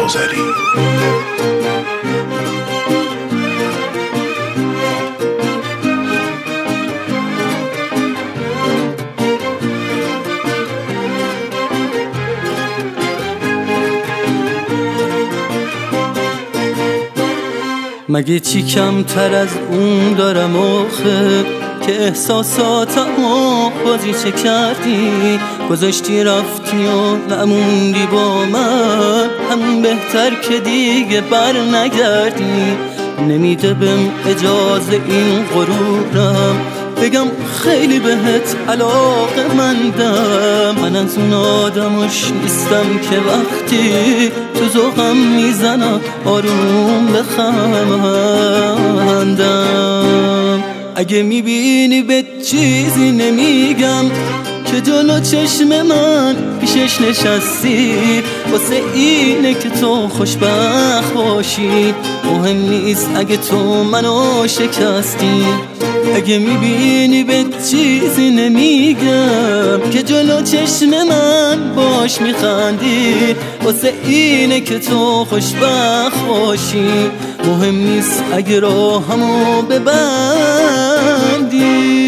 آذری. مگه چی کمتر از اون دارم آخه که احساساتمو بازی چه کردی، گذاشتی رفتی و نموندی با من، همون بهتر که دیگه بر نگردی. نمیده بهم اجازه این غرورم بگم خیلی بهت علاقه مندم. من از اون آدمش نیستم که وقتی تو ذوقم میزنم آروم بخندم. اگه میبینی به چیزی نمیگم که جلو چشم من پیشش نشستی، واسه اینه که تو خوشبخت باشی. مهم نیست اگه تو منو شکستی. اگه میبینی به چیزی نمیگم که جلو چشم من باش میخندی، واسه اینه که تو خوشبخت باشی. مهم نیست اگه راهمو ببندی.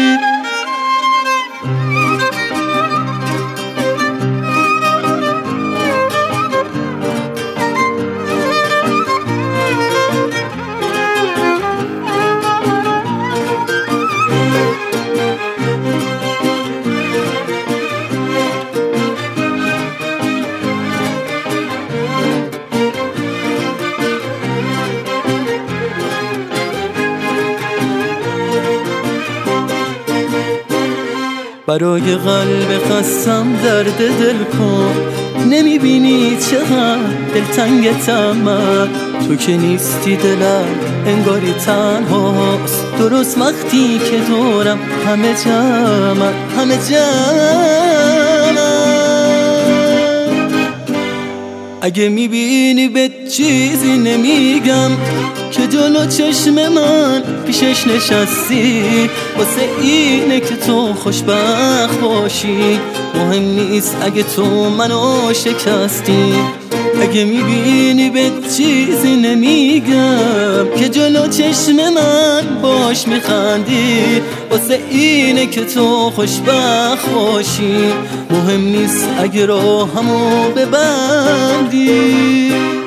برای قلب خستم درد دل کن، نمیبینی چقدر دلتنگتم من. تو که نیستی دلم انگاری تنهاست، درست وقتی که دورم همه جمعن، همه جمعن. اگه میبینی به چیزی نمیگم که جلو چشم من پیشش نشستی، واسه اینه که تو خوشبخت باشی. مهم نیست اگه تو منو شکستی. اگه میبینی به چیزی نمیگم که جلو چشم من باش میخندی، واسه اینه که تو خوشبخت باشی. مهم نیست اگه راهمو ببندی.